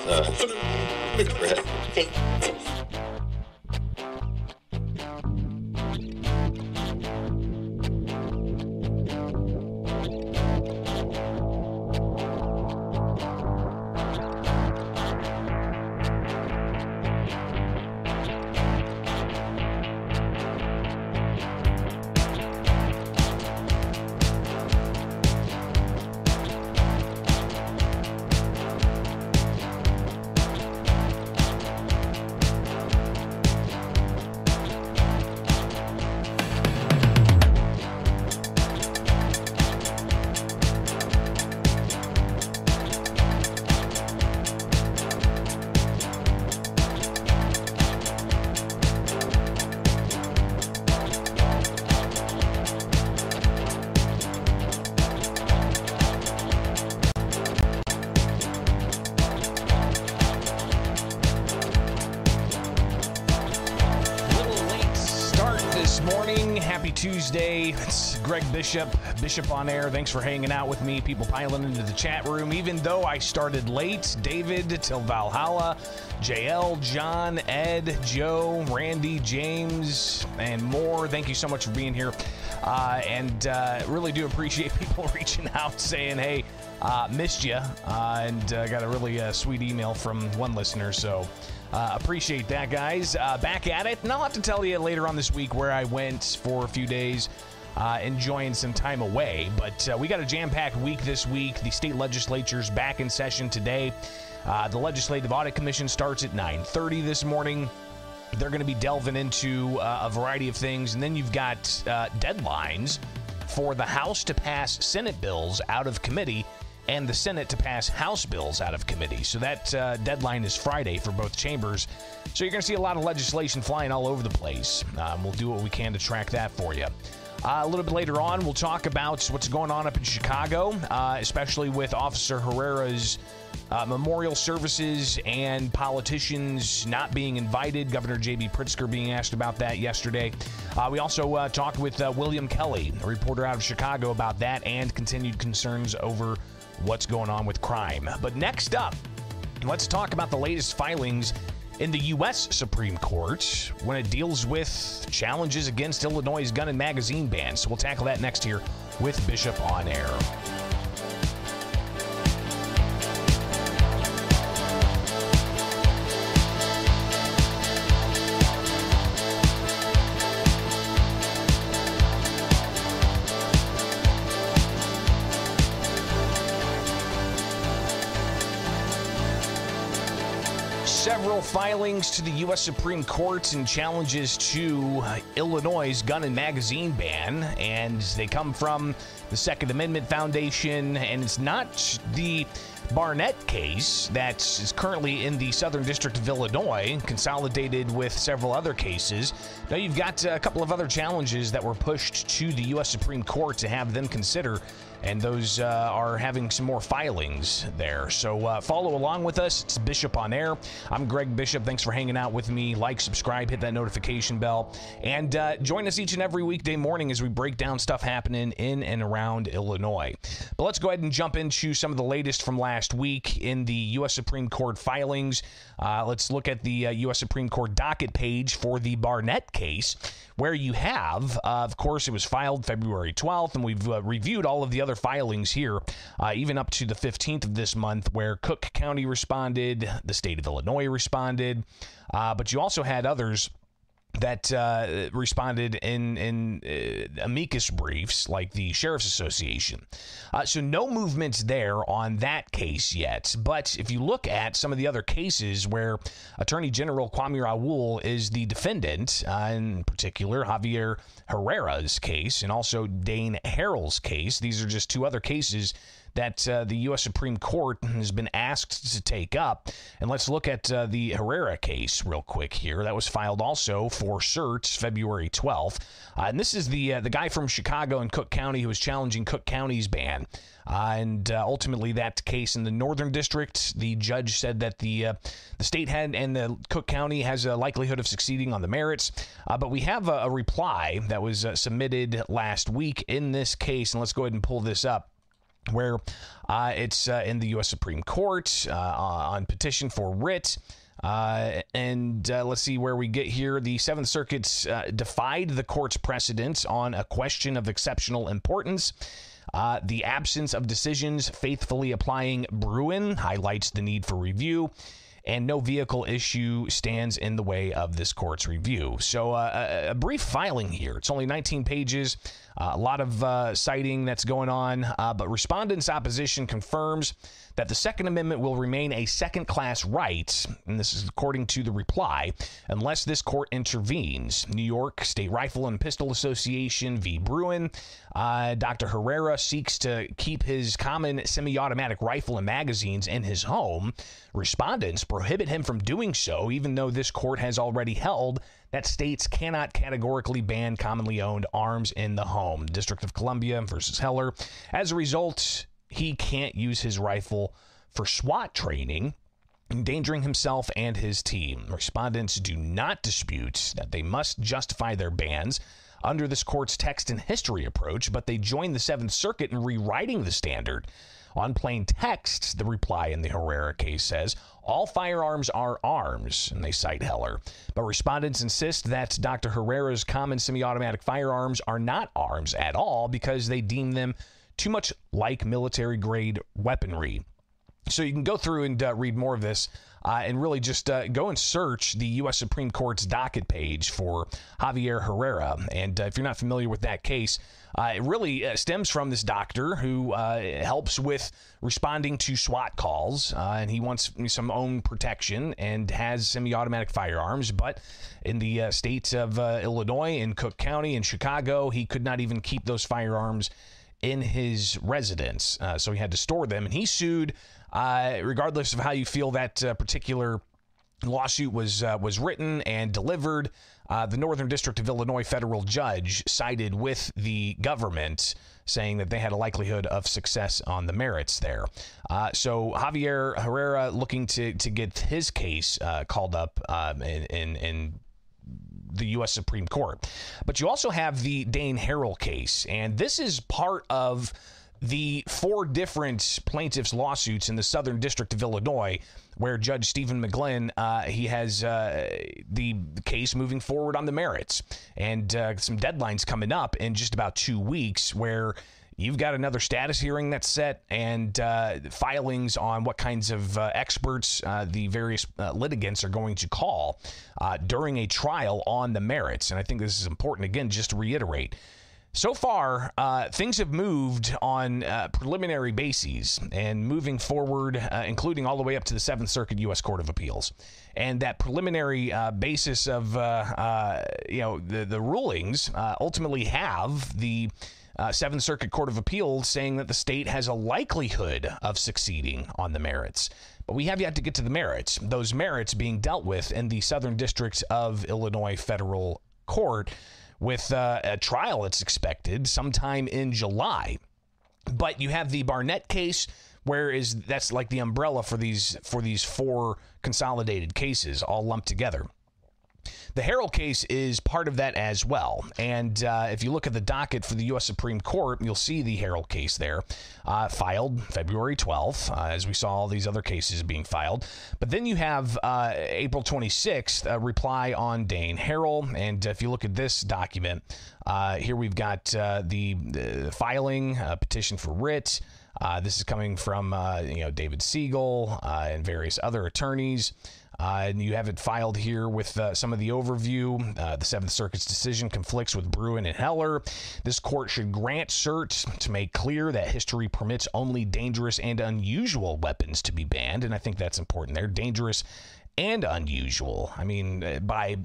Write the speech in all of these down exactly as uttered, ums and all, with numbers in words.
Uh, Tuesday. It's Greg Bishop, Bishop on Air. Thanks for hanging out with me. People piling into the chat room. Even though I started late, David, till Valhalla, J L, John, Ed, Joe, Randy, James, and more. Thank you so much for being here. Uh, and uh, really do appreciate people reaching out saying, hey, uh, missed you. Uh, and uh, got a really uh, sweet email from one listener. So Uh, appreciate that, guys. Uh, back at it. And I'll have to tell you later on this week where I went for a few days, uh, enjoying some time away. But uh, we got a jam-packed week this week. The state legislature's back in session today. Uh, the Legislative Audit Commission starts at nine thirty this morning. They're going to be delving into uh, a variety of things. And then you've got uh, deadlines for the House to pass Senate bills out of committee and the Senate to pass House bills out of committee. So that uh, deadline is Friday for both chambers. So you're going to see a lot of legislation flying all over the place. Um, we'll do what we can to track that for you. Uh, a little bit later on, we'll talk about what's going on up in Chicago, uh, especially with Officer Herrera's uh, memorial services and politicians not being invited. Governor J B Pritzker being asked about that yesterday. Uh, we also uh, talked with uh, William Kelly, a reporter out of Chicago, about that and continued concerns over what's going on with crime. But next up, let's talk about the latest filings in the U S Supreme Court when it deals with challenges against Illinois' gun and magazine ban. So we'll tackle that next here with Bishop on Air. Several filings to the U S Supreme Court and challenges to Illinois' gun and magazine ban, and they come from the Second Amendment Foundation, and it's not the Barnett case that is currently in the Southern District of Illinois, consolidated with several other cases. Now you've got a couple of other challenges that were pushed to the U S Supreme Court to have them consider, and those uh, are having some more filings there. So uh, follow along with us. It's Bishop on Air. I'm Greg Bishop. Thanks for hanging out with me. Like, subscribe, hit that notification bell, and uh, join us each and every weekday morning as we break down stuff happening in and around Illinois. But let's go ahead and jump into some of the latest from last week in the U S Supreme Court filings. Uh, let's look at the uh, U S Supreme Court docket page for the Barnett case, where you have, uh, of course, it was filed February twelfth, and we've uh, reviewed all of the other filings here, uh, even up to the fifteenth of this month, where Cook County responded, the state of Illinois responded, uh, but you also had others that uh, responded in, in uh, amicus briefs, like the Sheriff's Association. Uh, so no movements there on that case yet. But if you look at some of the other cases where Attorney General Kwame Raoul is the defendant, uh, in particular Javier Herrera's case and also Dane Harrell's case, these are just two other cases that uh, the U S Supreme Court has been asked to take up. And let's look at uh, the Herrera case real quick here. That was filed also for cert February twelfth. Uh, and this is the uh, the guy from Chicago and Cook County who was challenging Cook County's ban. Uh, and uh, ultimately, that case in the Northern District, the judge said that the uh, the state had and the Cook County has a likelihood of succeeding on the merits. Uh, but we have a, a reply that was uh, submitted last week in this case, and let's go ahead and pull this up. where uh, it's uh, in the U S Supreme Court uh, on petition for writ. Uh, and uh, let's see where we get here. The Seventh Circuit uh, defied the court's precedents on a question of exceptional importance. Uh, the absence of decisions faithfully applying Bruin highlights the need for review, and no vehicle issue stands in the way of this court's review. So uh, a, a brief filing here. It's only nineteen pages, uh, a lot of uh, citing that's going on, uh, but respondents' opposition confirms that the Second Amendment will remain a second-class right, and this is according to the reply, unless this court intervenes. New York State Rifle and Pistol Association v. Bruin. Uh, Doctor Herrera seeks to keep his common semi-automatic rifle and magazines in his home. Respondents prohibit him from doing so, even though this court has already held that states cannot categorically ban commonly owned arms in the home. District of Columbia versus Heller. As a result, he can't use his rifle for SWAT training, endangering himself and his team. Respondents do not dispute that they must justify their bans under this court's text and history approach, but they join the Seventh Circuit in rewriting the standard. On plain text, the reply in the Herrera case says, all firearms are arms, and they cite Heller. But respondents insist that Doctor Herrera's common semi-automatic firearms are not arms at all because they deem them too much like military-grade weaponry. So you can go through and uh, read more of this uh, and really just uh, go and search the U S Supreme Court's docket page for Javier Herrera. And uh, if you're not familiar with that case, uh, it really uh, stems from this doctor who uh, helps with responding to SWAT calls, uh, and he wants some own protection and has semi-automatic firearms. But in the uh, state of uh, Illinois, in Cook County, in Chicago, he could not even keep those firearms in his residence, uh, so he had to store them, and he sued. Uh, regardless of how you feel that uh, particular lawsuit was uh, was written and delivered, uh, the Northern District of Illinois federal judge sided with the government, saying that they had a likelihood of success on the merits there. Uh, so Javier Herrera looking to to get his case uh, called up um, in in. in the U S Supreme Court. But you also have the Dane Harrell case, and this is part of the four different plaintiffs' lawsuits in the Southern District of Illinois, where Judge Stephen McGlynn, uh, he has uh, the case moving forward on the merits, and uh, some deadlines coming up in just about two weeks where you've got another status hearing that's set, and uh, filings on what kinds of uh, experts uh, the various uh, litigants are going to call uh, during a trial on the merits. And I think this is important, again, just to reiterate. So far, uh, things have moved on uh, preliminary bases and moving forward, uh, including all the way up to the Seventh Circuit U S Court of Appeals. And that preliminary uh, basis of, uh, uh, you know, the, the rulings uh, ultimately have the Uh, Seventh Circuit Court of Appeals saying that the state has a likelihood of succeeding on the merits. But we have yet to get to the merits, those merits being dealt with in the Southern District of Illinois Federal Court with uh, a trial that's expected sometime in July. But you have the Barnett case, where is that's like the umbrella for these for these four consolidated cases all lumped together. The Harrell case is part of that as well. And uh, if you look at the docket for the U S Supreme Court, you'll see the Harrell case there, uh, filed February twelfth, uh, as we saw all these other cases being filed. But then you have uh, April twenty-sixth, a reply on Dane Harrell. And if you look at this document, uh, here we've got uh, the, the filing, uh, petition for writ. Uh, this is coming from uh, you know David Siegel uh, and various other attorneys. Uh, and you have it filed here with uh, some of the overview. Uh, the Seventh Circuit's decision conflicts with Bruin and Heller. This court should grant cert to make clear that history permits only dangerous and unusual weapons to be banned. And I think that's important there. Dangerous and unusual. I mean, by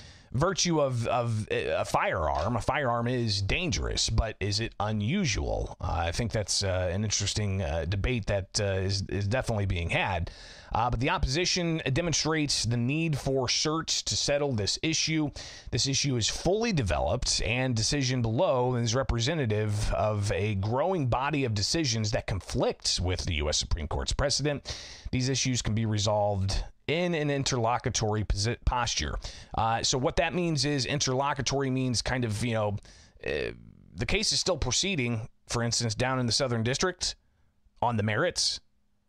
virtue of, of a firearm, a firearm is dangerous, but is it unusual? Uh, I think that's uh, an interesting uh, debate that uh, is, is definitely being had. Uh, but the opposition demonstrates the need for cert to settle this issue. This issue is fully developed, and decision below is representative of a growing body of decisions that conflict with the U S Supreme Court's precedent. These issues can be resolved in an interlocutory posi- posture. Uh, so what that means is interlocutory means kind of, you know, uh, the case is still proceeding, for instance, down in the Southern District, on the merits.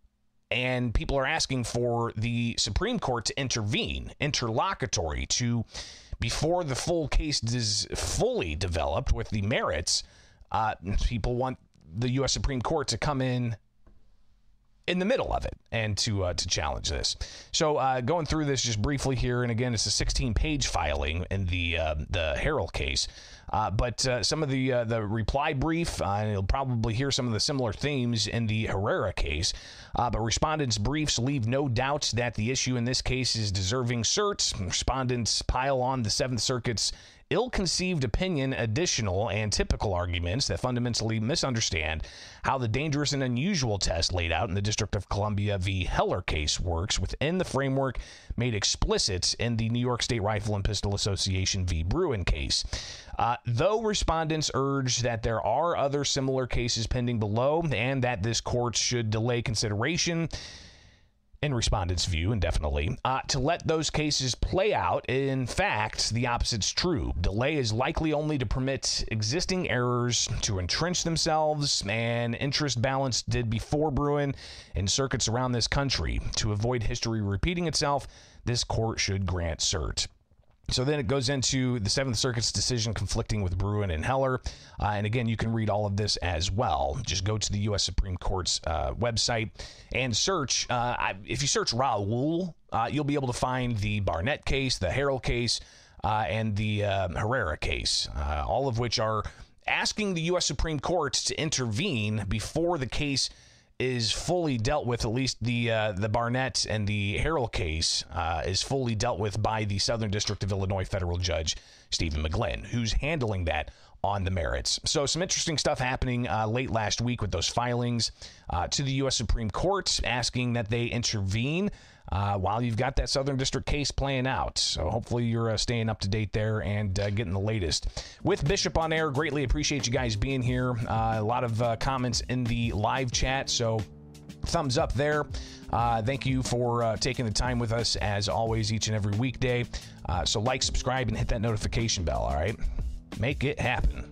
And people are asking for the Supreme Court to intervene, interlocutory, to, before the full case is fully developed with the merits, uh, people want the U S Supreme Court to come in in the middle of it and to uh, to challenge this. So uh, going through this just briefly here, and again, it's a sixteen-page filing in the uh, the Harrell case. Uh, but uh, some of the uh, the reply brief, uh, and you'll probably hear some of the similar themes in the Herrera case. Uh, but respondents' briefs leave no doubt that the issue in this case is deserving cert. Respondents pile on the Seventh Circuit's ill-conceived opinion additional and typical arguments that fundamentally misunderstand how the dangerous and unusual test laid out in the District of Columbia v. Heller case works within the framework made explicit in the New York State Rifle and Pistol Association v. Bruin case. Uh, though respondents urge that there are other similar cases pending below and that this court should delay consideration, in respondents' view, indefinitely, uh, to let those cases play out, in fact, the opposite's true. Delay is likely only to permit existing errors to entrench themselves, and interest balance did before Bruin in circuits around this country. To avoid history repeating itself, this court should grant cert. So then it goes into the Seventh Circuit's decision conflicting with Bruin and Heller. Uh, and again, you can read all of this as well. Just go to the U S Supreme Court's uh, website and search. Uh, I, if you search Raul, uh, you'll be able to find the Barnett case, the Harrell case, uh, and the uh, Herrera case, uh, all of which are asking the U S Supreme Court to intervene before the case is fully dealt with. At least the uh, the Barnett and the Harrell case uh, is fully dealt with by the Southern District of Illinois federal judge Stephen McGlynn, who's handling that on the merits. So some interesting stuff happening uh, late last week with those filings uh, to the U S Supreme Court, asking that they intervene uh, while you've got that Southern District case playing out. So hopefully you're uh, staying up to date there and uh, getting the latest. With Bishop on Air, greatly appreciate you guys being here. Uh, a lot of uh, comments in the live chat, so thumbs up there. Uh, thank you for uh, taking the time with us, as always, each and every weekday. Uh, so like, subscribe, and hit that notification bell, all right? Make it happen.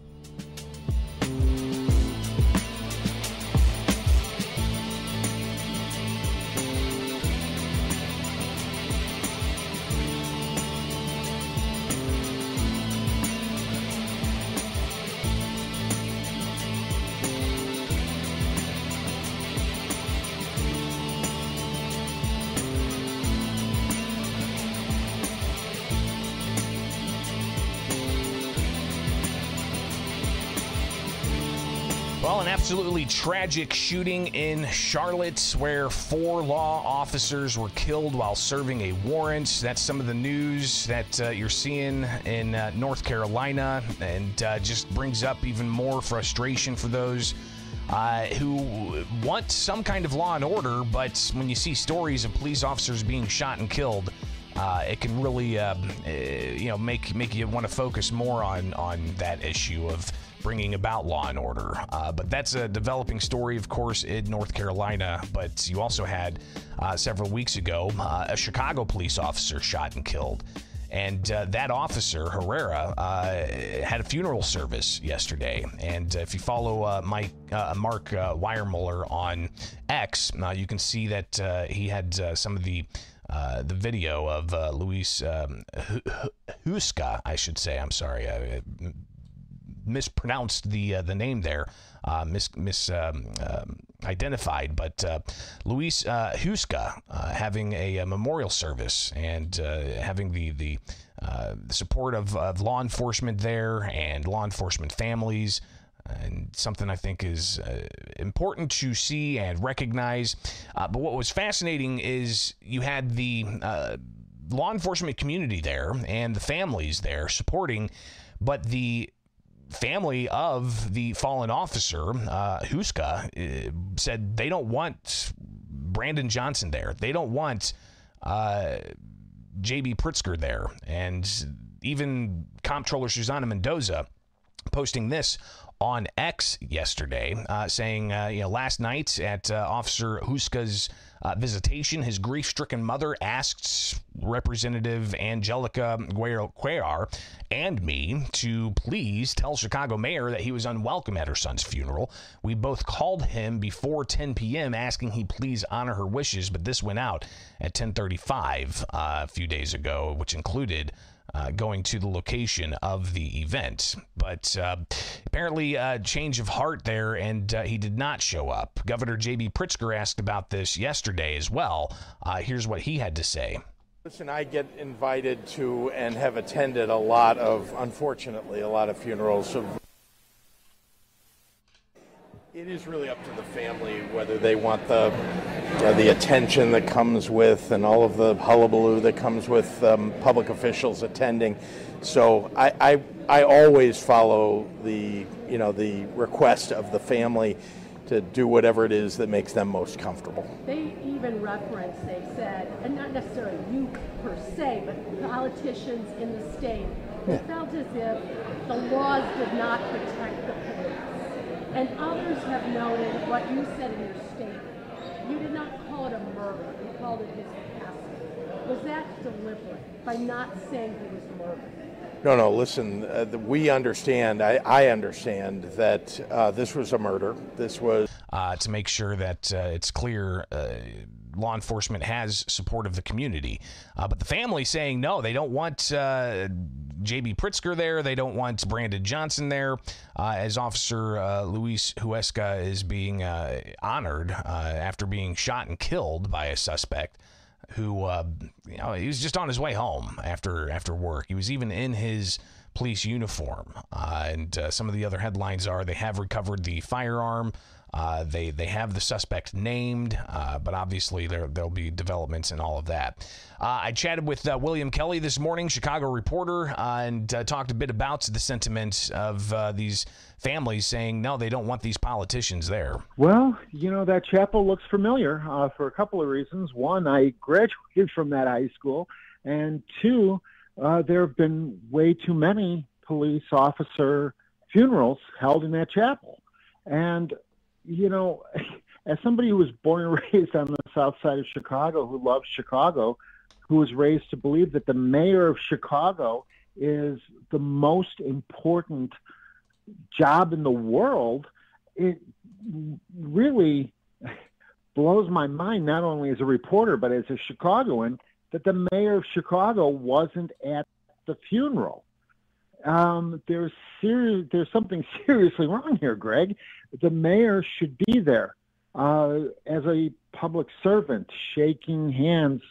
Well, an absolutely tragic shooting in Charlotte where four law officers were killed while serving a warrant. That's some of the news that uh, you're seeing in uh, North Carolina, and uh, just brings up even more frustration for those uh, who want some kind of law and order. But when you see stories of police officers being shot and killed, Uh, it can really, uh, uh, you know, make make you want to focus more on on that issue of bringing about law and order. Uh, but that's a developing story, of course, in North Carolina. But you also had uh, several weeks ago uh, a Chicago police officer shot and killed, and uh, that officer Herrera uh, had a funeral service yesterday. And if you follow uh, Mike uh, Mark uh, Weiermuller on X, uh, you can see that uh, he had uh, some of the Uh, the video of uh, Luis um, Huska, I should say. I'm sorry, I, I mispronounced the uh, the name there, uh, mis, mis um, um, identified. But uh, Luis uh, Huska uh, having a, a memorial service and uh, having the the, uh, the support of, of law enforcement there and law enforcement families. And something I think is uh, important to see and recognize. Uh, but what was fascinating is you had the uh, law enforcement community there and the families there supporting, but the family of the fallen officer, uh, Huska, uh, said they don't want Brandon Johnson there. They don't want uh, J B Pritzker there. And even Comptroller Susana Mendoza posting this on X yesterday, uh, saying, uh, you know, last night at uh, Officer Huska's uh, visitation, his grief-stricken mother asked Representative Angelica Cuellar and me to please tell Chicago Mayor that he was unwelcome at her son's funeral. We both called him before ten p.m. asking he please honor her wishes, but this went out at ten thirty-five uh, a few days ago, which included Uh, going to the location of the event. But uh, apparently a uh, change of heart there, and uh, he did not show up. Governor J B Pritzker asked about this yesterday as well. Uh, here's what he had to say. Listen, I get invited to and have attended a lot of, unfortunately, a lot of funerals of. It is really up to the family whether they want the uh, the attention that comes with and all of the hullabaloo that comes with um, public officials attending. So I, I I always follow the you know the request of the family to do whatever it is that makes them most comfortable. They even referenced, they said, and not necessarily you per se, but politicians in the state, they yeah. felt as if the laws did not protect the police. And others have noted what you said in your statement. You did not call it a murder. You called it his passing. Was that deliberate by not saying he was murdered? No, no, listen, uh, the, we understand, I, I understand that uh, this was a murder. This was... Uh, to make sure that uh, it's clear uh, law enforcement has support of the community. Uh, but the family saying, no, they don't want uh, J B Pritzker there. They don't want Brandon Johnson there. Uh, as Officer uh, Luis Huesca is being uh, honored uh, after being shot and killed by a suspect who, uh, you know, he was just on his way home after after work. He was even in his police uniform. Uh, and uh, some of the other headlines are they have recovered the firearm. Uh, they they have the suspect named, uh, but obviously there there'll be developments and all of that. Uh, I chatted with uh, William Kelly this morning, Chicago reporter, uh, and uh, talked a bit about the sentiment of uh, these families saying no, they don't want these politicians there. Well, you know, that chapel looks familiar uh, for a couple of reasons. One, I graduated from that high school, and two, uh, there have been way too many police officer funerals held in that chapel, and you know, as somebody who was born and raised on the south side of Chicago, who loves Chicago, who was raised to believe that the mayor of Chicago is the most important job in the world, it really blows my mind, not only as a reporter, but as a Chicagoan, that the mayor of Chicago wasn't at the funeral. Um, there's serious, there's something seriously wrong here, Greg. The mayor should be there uh, as a public servant, shaking hands,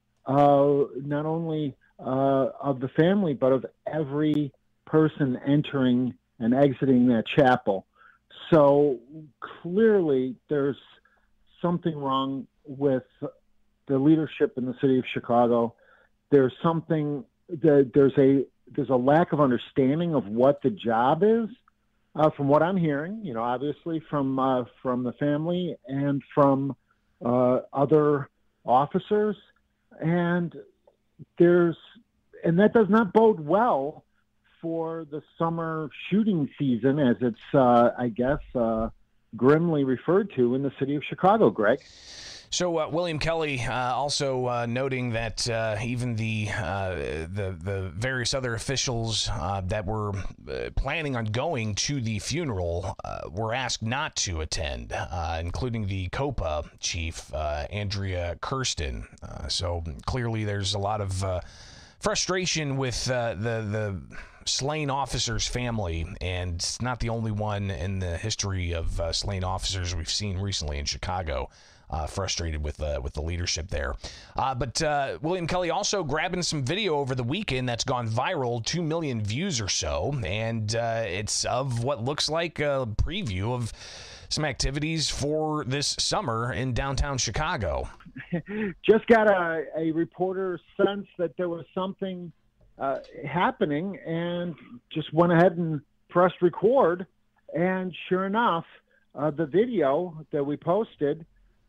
uh, not only uh, of the family, but of every person entering and exiting that chapel. So clearly there's something wrong with the leadership in the city of Chicago. There's something that there's a There's a lack of understanding of what the job is, uh, from what I'm hearing, you know, obviously from uh, from the family and from uh, other officers. And there's and that does not bode well for the summer shooting season, as it's, uh, I guess, uh, grimly referred to in the city of Chicago, Greg. So uh, William Kelly uh, also uh, noting that uh, even the, uh, the the various other officials uh, that were uh, planning on going to the funeral uh, were asked not to attend, uh, including the COPA chief, uh, Andrea Kirsten. Uh, so clearly there's a lot of uh, frustration with uh, the the slain officer's family, and it's not the only one in the history of uh, slain officers we've seen recently in Chicago. Uh, frustrated with uh, with the leadership there. Uh, but uh, William Kelly also grabbing some video over the weekend that's gone viral, two million views or so, and uh, it's of what looks like a preview of some activities for this summer in downtown Chicago. Just got a, a reporter sense that there was something uh, happening and just went ahead and pressed record, and sure enough, uh, the video that we posted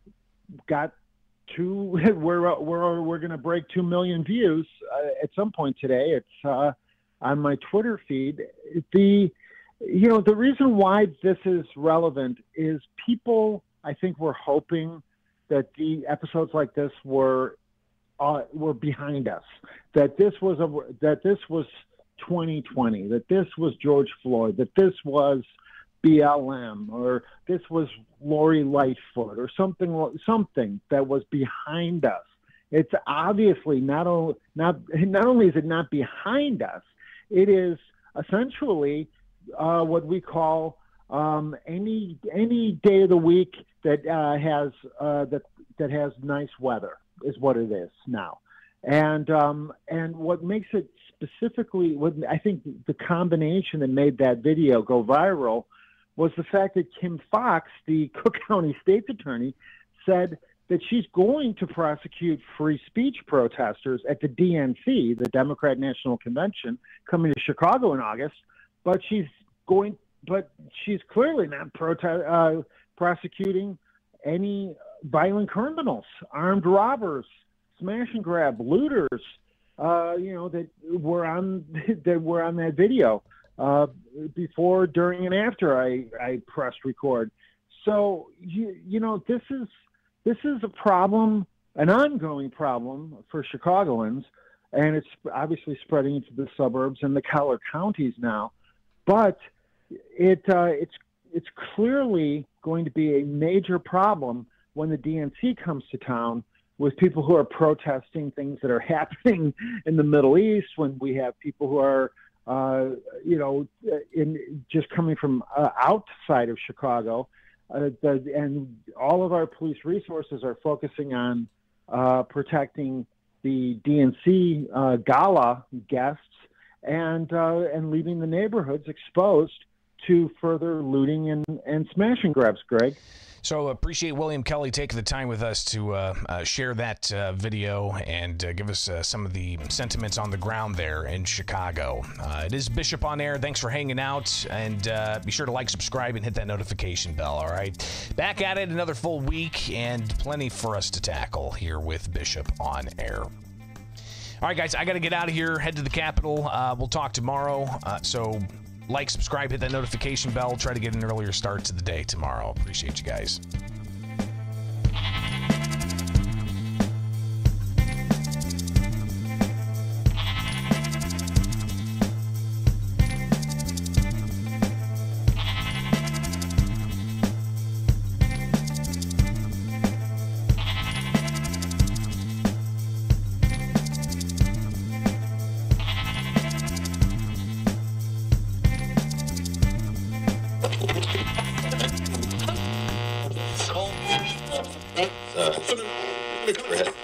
got two. We're we're we're going to break two million views uh, at some point today. It's uh, on my Twitter feed. The you know, the reason why this is relevant is people, I think, were hoping that the episodes like this were uh, were behind us, that this was a that this was twenty twenty, that this was George Floyd, that this was B L M, or this was Lori Lightfoot, or something something that was behind us. It's obviously not only not not only is it not behind us, it is essentially uh, what we call um, any any day of the week that uh, has uh, that that has nice weather is what it is now. And um, and what makes it specifically, what I think the combination that made that video go viral was the fact that Kim Foxx, the Cook County State's attorney, said that she's going to prosecute free speech protesters at the D N C, the Democrat National Convention, coming to Chicago in August. But she's going, but she's clearly not protest, uh, prosecuting any violent criminals, armed robbers, smash and grab, looters, uh, you know, that were on that were on that video uh, before, during, and after I, I pressed record. So you you know this is this is a problem, an ongoing problem for Chicagoans, and it's obviously spreading into the suburbs and the collar counties now. But it uh, it's it's clearly going to be a major problem when the D N C comes to town, with people who are protesting things that are happening in the Middle East, when we have people who are, uh, you know, in just coming from uh, outside of Chicago, uh, the, and all of our police resources are focusing on uh, protecting the D N C uh, gala guests and uh, and leaving the neighborhoods exposed to further looting and, and smash and grabs, Greg. So appreciate William Kelly taking the time with us to uh, uh, share that uh, video and uh, give us uh, some of the sentiments on the ground there in Chicago. Uh, it is Bishop on Air. Thanks for hanging out, and uh, be sure to like, subscribe, and hit that notification bell, all right? Back at it another full week, and plenty for us to tackle here with Bishop on Air. All right, guys, I got to get out of here, head to the Capitol. Uh, we'll talk tomorrow, uh, so like, subscribe, hit that notification bell. Try to get an earlier start to the day tomorrow. Appreciate you guys. Uh,